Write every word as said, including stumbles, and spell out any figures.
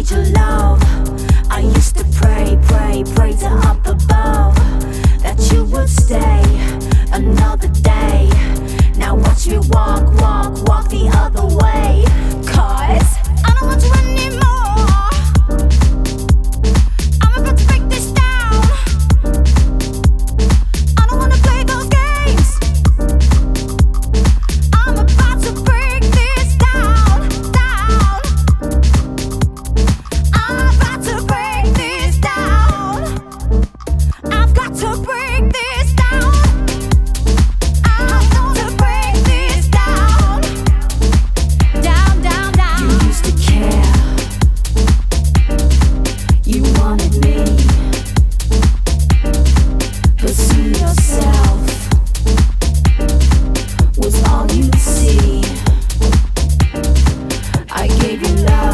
need your love. I used to pray, pray, pray to up above that you would stay another day. Now watch me walk, walk, walk the other way. Cause I don't want you anymore. I'm about to break this down. I don't wanna play those games. I'm about to break this down, down. I'm about to break this down. I've got to break this down. I'm gonna break this down. Down, down, down. You used to care. You wanted me. Pursue yourself was all you see. I gave you love.